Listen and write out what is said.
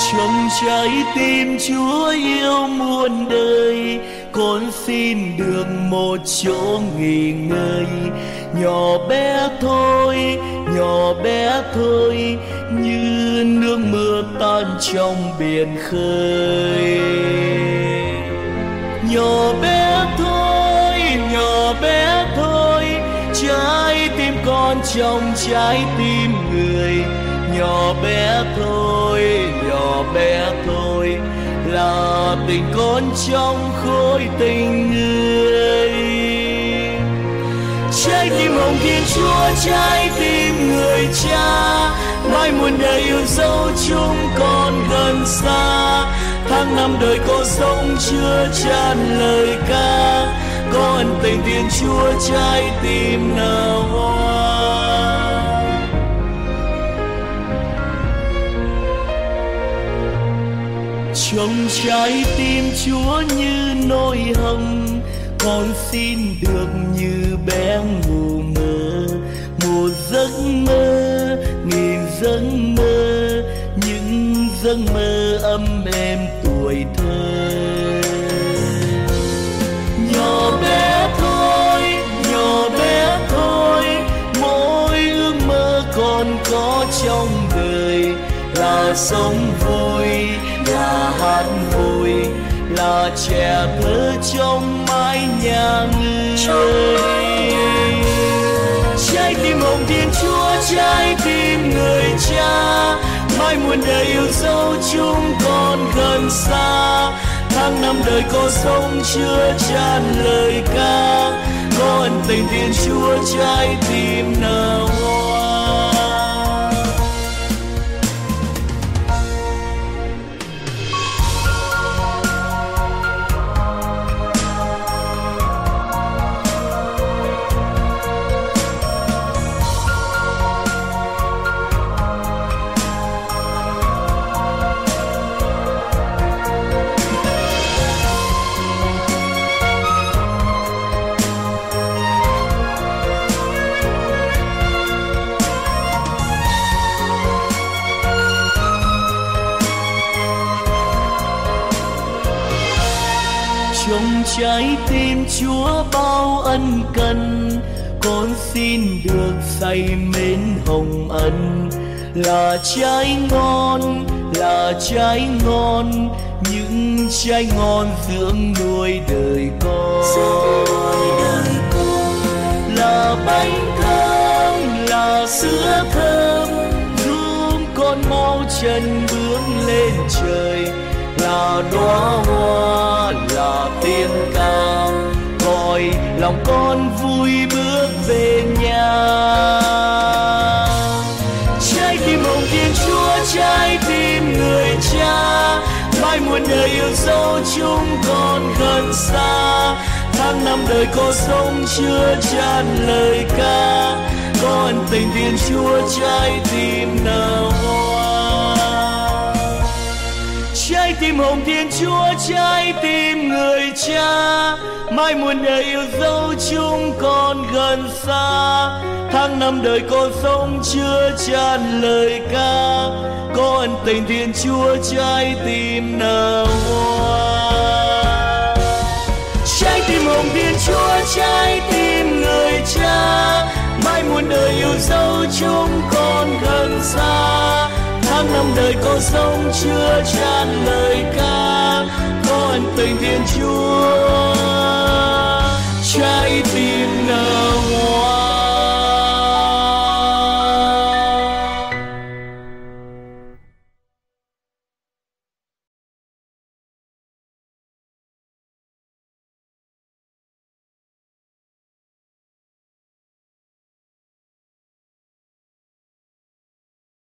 trong trái tim Chúa yêu muôn đời, con xin được một chỗ nghỉ ngơi. Nhỏ bé thôi, nhỏ bé thôi, như nước mưa tan trong biển khơi. Nhỏ bé thôi, nhỏ bé thôi, trái tim con trong trái tim người. Nhỏ bé thôi, nhỏ bé thôi, là tình con trong khối tình người. Trái tim hồng Thiên Chúa, trái tim người cha, mãi muôn đời yêu dấu chúng con gần xa. Tháng năm đời con sống chưa tràn lời ca, có ân tình Thiên Chúa trái tim nở hoa. Trong trái tim Chúa như nỗi hồng, con xin được như bé mù mơ. Một giấc mơ, nghìn giấc mơ, những giấc mơ ấm êm tuổi thơ. Nhỏ bé thôi, nhỏ bé thôi, mỗi ước mơ con có trong đời là sống vui, là hát vui, là trẻ thơ trong mái nhà người. Trái tim hồng Thiên Chúa, trái tim người cha, mãi muôn đời yêu dấu chúng con gần xa. Tháng năm đời con sống chưa tràn lời ca, có ân tình Thiên Chúa trái tim nở hoa. Trong trái tim Chúa bao ân cần, con xin được say mến hồng ân. Là trái ngon, là trái ngon, những trái ngon dưỡng nuôi đời con. Là bánh thơm, là sữa thơm, giúp con mau chân bước lên trời. Là đóa hoa, là tiếng ca, gọi lòng con vui bước về nhà. Trái tim hồng Thiên Chúa, trái tim người cha, mãi muôn đời yêu dấu chúng con gần xa. Tháng năm đời con sống chưa tràn lời ca, có ân tình Thiên Chúa trái tim nở hoa. Trái tim hồng Thiên Chúa, trái tim người cha, mãi muôn đời yêu dấu chúng con gần xa. Tháng năm đời con sống chưa tràn lời ca, có ân tình Thiên Chúa trái tim nở hoa. Trái tim hồng Thiên Chúa, trái tim người cha, mãi muôn đời yêu dấu chúng con gần xa. Tháng năm đời con sống chưa tràn lời ca, có ân tình Thiên Chúa trái tim